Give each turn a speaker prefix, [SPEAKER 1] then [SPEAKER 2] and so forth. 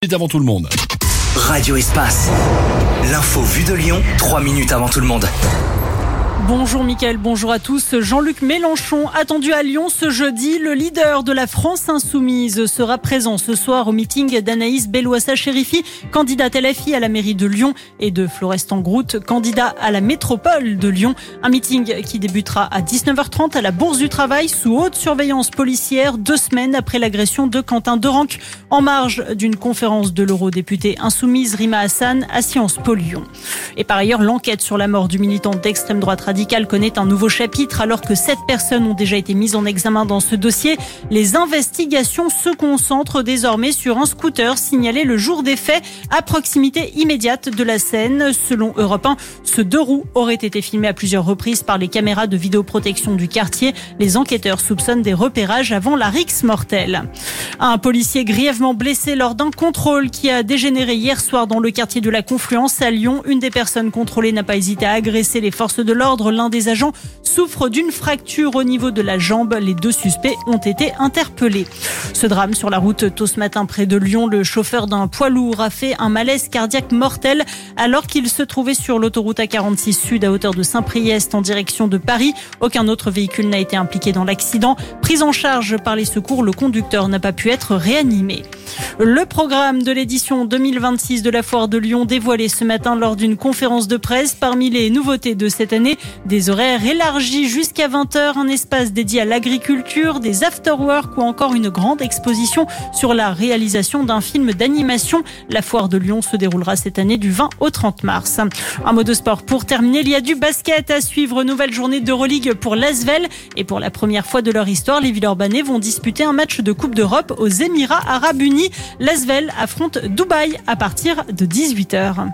[SPEAKER 1] Avant tout le monde.
[SPEAKER 2] Radio Espace. L'info vue de Lyon, 3 minutes avant tout le monde.
[SPEAKER 3] Bonjour Mickaël, bonjour à tous. Jean-Luc Mélenchon, attendu à Lyon ce jeudi. Le leader de la France Insoumise sera présent ce soir au meeting d'Anaïs Bellouassa-Chérifi, candidate LFI à la mairie de Lyon, et de Florestan Grout, candidat à la métropole de Lyon. Un meeting qui débutera à 19h30 à la Bourse du Travail sous haute surveillance policière, 2 semaines après l'agression de Quentin Derenc, en marge d'une conférence de l'eurodéputée insoumise Rima Hassan à Sciences Po Lyon. Et par ailleurs, l'enquête sur la mort du militant d'extrême droite radicale connaît un nouveau chapitre alors que 7 personnes ont déjà été mises en examen dans ce dossier. Les investigations se concentrent désormais sur un scooter signalé le jour des faits à proximité immédiate de la scène. Selon Europe 1, ce 2 roues aurait été filmé à plusieurs reprises par les caméras de vidéoprotection du quartier. Les enquêteurs soupçonnent des repérages avant la rixe mortelle. Un policier grièvement blessé lors d'un contrôle qui a dégénéré hier soir dans le quartier de la Confluence à Lyon. Une des personnes contrôlées n'a pas hésité à agresser les forces de l'ordre. L'un des agents souffre d'une fracture au niveau de la jambe. Les 2 suspects ont été interpellés. Ce drame sur la route tôt ce matin près de Lyon, le chauffeur d'un poids lourd a fait un malaise cardiaque mortel alors qu'il se trouvait sur l'autoroute A46 Sud à hauteur de Saint-Priest en direction de Paris. Aucun autre véhicule n'a été impliqué dans l'accident. Pris en charge par les secours, le conducteur n'a pas pu être réanimé. Le programme de l'édition 2026 de la Foire de Lyon dévoilé ce matin lors d'une conférence de presse. Parmi les nouveautés de cette année, des horaires élargis jusqu'à 20h, un espace dédié à l'agriculture, des after-work ou encore une grande exposition sur la réalisation d'un film d'animation. La Foire de Lyon se déroulera cette année du 20 au 30 mars. Un mot de sport pour terminer, il y a du basket à suivre. Nouvelle journée d'Euroleague pour l'Asvel et pour la première fois de leur histoire, les Villeurbanais vont disputer un match de Coupe d'Europe aux Émirats Arabes Unis. L'Asvel affronte Dubaï à partir de 18h.